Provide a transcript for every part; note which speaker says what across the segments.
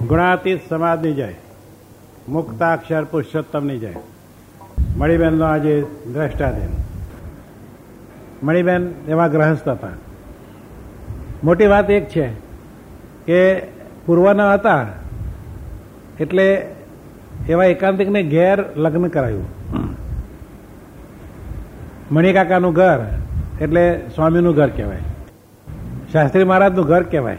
Speaker 1: ગુણાતીત સમાજની જય, મુક્તાક્ષર પુરુષોત્તમની જય. મણિબેનનો આજે દ્રષ્ટાદિન. મણિબેન એવા ગ્રહસ્થ હતા. મોટી વાત એક છે કે પૂર્વના હતા એટલે એવા એકાંતિકને ઘેર લગ્ન કરાયું. મણિકાકાનું ઘર એટલે સ્વામીનું ઘર કહેવાય, શાસ્ત્રી મહારાજનું ઘર કહેવાય.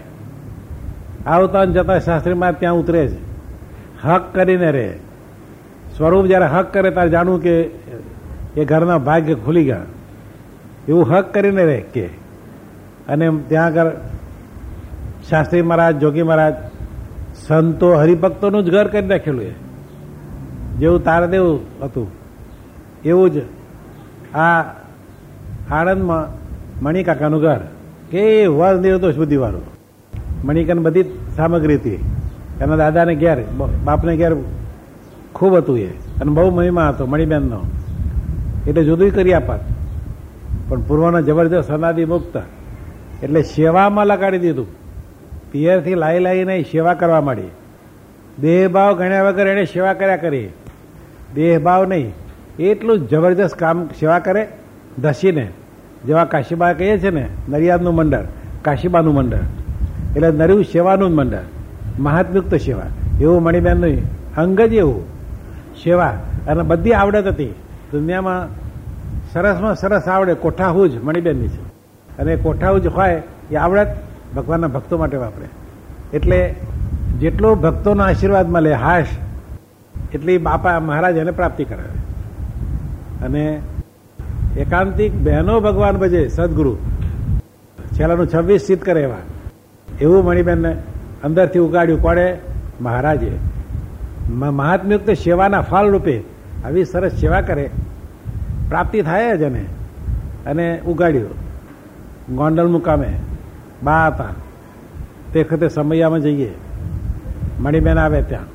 Speaker 1: આવતા જતા શાસ્ત્રી મહારાજ ત્યાં ઉતરે છે, હક કરીને રહે. સ્વરૂપ જ્યારે હક કરે ત્યારે જાણવું કે એ ઘરના ભાગ્ય ખુલી ગયા, એવું હક કરીને રહે કે. અને ત્યાં આગળ શાસ્ત્રી મહારાજ, જોગી મહારાજ, સંતો, હરિભક્તોનું જ ઘર કરી નાખેલું. એ જેવું તારદેવ હતું એવું જ આ આણંદમાં મણિકાકાનું ઘર, કે વર નિર્દોષ બુદ્ધિવાળું. મણિકાની બધી સામગ્રી હતી. એના દાદાને ઘેર, બાપને ઘેર ખૂબ હતું એ, અને બહુ મહિમા હતો મણિબેનનો. એટલે જુદું કરી આપાત, પણ પૂર્વનો જબરજસ્ત અનાદિ મુક્ત. એટલે સેવામાં લગાડી દીધું. પિયરથી લાઈ સેવા કરવા માંડી. દેહભાવ ગણ્યા વગર એને સેવા કર્યા કરી. દેહભાવ નહીં, એટલું જબરજસ્ત કામ સેવા કરે. ધસીને જેવા કાશીબા કહીએ છે ને, નરિયાદનું મંડળ, કાશીબાનું મંડળ, એટલે નર્યું સેવાનું જ મંડળ, મહાત્મયુક્ત સેવા. એવું મણિબેનનું અંગ જ એવું સેવા. અને બધી આવડત હતી દુનિયામાં. સરસમાં સરસ આવડે કોઠાહૂજ મણિબેનની છે. અને કોઠાહૂજ હોય એ આવડત ભગવાનના ભક્તો માટે વાપરે. એટલે જેટલો ભક્તોના આશીર્વાદ મળે, હાશ, એટલી બાપા મહારાજ એને પ્રાપ્તિ કરાવે. અને એકાંતિક બહેનો ભગવાન ભજે, સદગુરુ છેલ્લાનું 26 સિદ્ધ કરે એવા. એવું મણિબેનને અંદરથી ઉગાડ્યું પડે મહારાજે. મહાત્મયુક્ત સેવાના ફળ રૂપે આવી સરસ સેવા કરે, પ્રાપ્તિ થાય જ એને. અને ઉગાડ્યું. ગોંડલ મુકામે બા હતા તે વખતે સમૈયામાં જઈએ, મણિબેન આવે ત્યાં,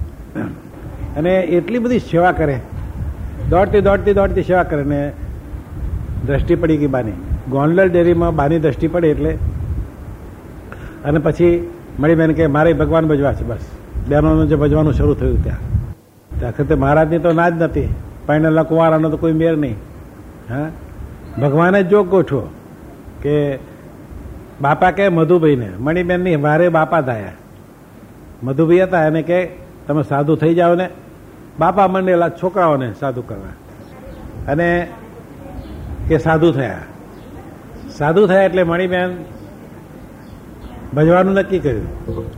Speaker 1: અને એટલી બધી સેવા કરે. દોડતી સેવા કરે. ને દ્રષ્ટિ પડી ગઈ બાની. ગોંડલ ડેરીમાં બાની દ્રષ્ટિ પડી એટલે, અને પછી મણિબેન કે મારે ભગવાન ભજવા છે. બસ બહેનોનું જે ભજવાનું શરૂ થયું ત્યાં વખતે મહારાજની તો ના જ નથી, પૈણેલા કુંવારાનો તો કોઈ મેર નહીં. હા, ભગવાને જ જોગ ગોઠવો કે બાપા કે મધુભાઈને, મણિબેનની વારે બાપા થયા. મધુભાઈ હતા, એને કે તમે સાધુ થઈ જાઓ ને. બાપા મંડેલા છોકરાઓને સાધુ કરવા, અને એ સાધુ થયા. સાધુ થયા એટલે મણિબેન ભજવાનું નક્કી કર્યું.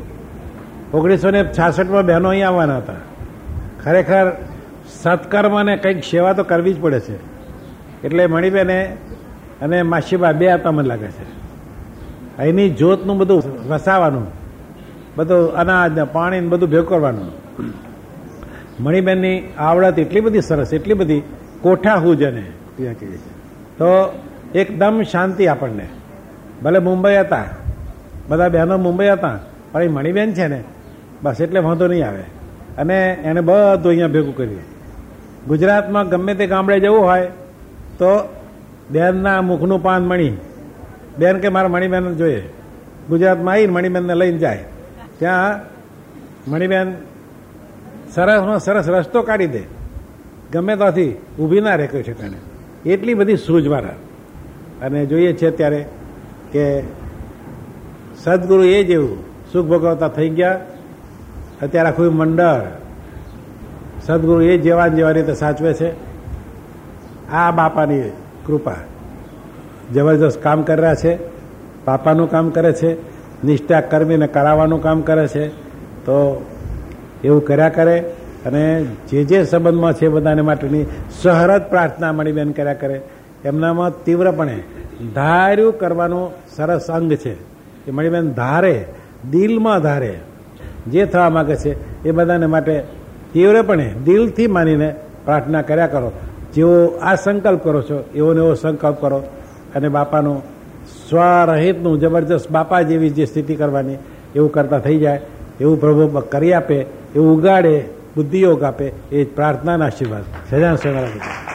Speaker 1: 1966માં બહેનો અહીં આવવાના હતા. ખરેખર સત્કર્મને કંઈક સેવા તો કરવી જ પડે છે. એટલે મણિબેને અને માસીબા બે હતા મને લાગે છે. અહીંની જ્યોતનું બધું વસાવાનું, બધું અનાજ ને પાણી ને બધું ભેગું કરવાનું. મણિબેનની આવડત એટલી બધી સરસ, એટલી બધી કોઠાહૂજ એને કહીએ છે. તો એકદમ શાંતિ આપણને. ભલે મુંબઈ હતા, બધા બહેનો મુંબઈ હતા, પણ એ મણિબેન છે ને બસ, એટલે વાંધો નહીં આવે. અને એને બધું અહીંયા ભેગું કર્યું. ગુજરાતમાં ગમે તે ગામડે જવું હોય તો બેનના મુખનું પાન મણી, બેન કે મારા મણિબેન જોઈએ. ગુજરાતમાં આવીને મણિબેનને લઈને જાય. ત્યાં મણિબેન સરસમાં સરસ રસ્તો કાઢી દે, ગમે ત્યાંથી ઊભી ના રહે કોઈ ઠેકાણે. એટલી બધી સૂઝવાળા. અને જોઈએ છે ત્યારે કે સદગુરુ એ જેવું સુખ ભોગવતા થઈ ગયા. અત્યારે આખું મંડળ સદગુરુ એ જેવા રીતે સાચવે છે. આ બાપાની કૃપા. જબરજસ્ત કામ કરી રહ્યા છે. બાપાનું કામ કરે છે, નિષ્ઠા કર્મીને કરાવવાનું કામ કરે છે. તો એવું કર્યા કરે. અને જે સંબંધમાં છે બધાને માટેની સહરદ પ્રાર્થના મણિબેન કર્યા કરે. એમનામાં તીવ્રપણે ધાર્યું કરવાનું સરસ અંગ છે. એ મણિબેન ધારે, દિલમાં ધારે, જે થવા માગે છે એ બધાને માટે તીવ્રપણે દિલથી માનીને પ્રાર્થના કર્યા કરો. જેવો આ સંકલ્પ કરો છો એવો ને એવો સંકલ્પ કરો. અને બાપાનું સ્વરહિતનું જબરજસ્ત બાપા જેવી જે સ્થિતિ કરવાની એવું કરતા થઈ જાય. એવું પ્રભુ કરી આપે, એવું ઉગાડે, બુદ્ધિયોગ આપે. એ પ્રાર્થનાના આશીર્વાદ. સજાન સેવા.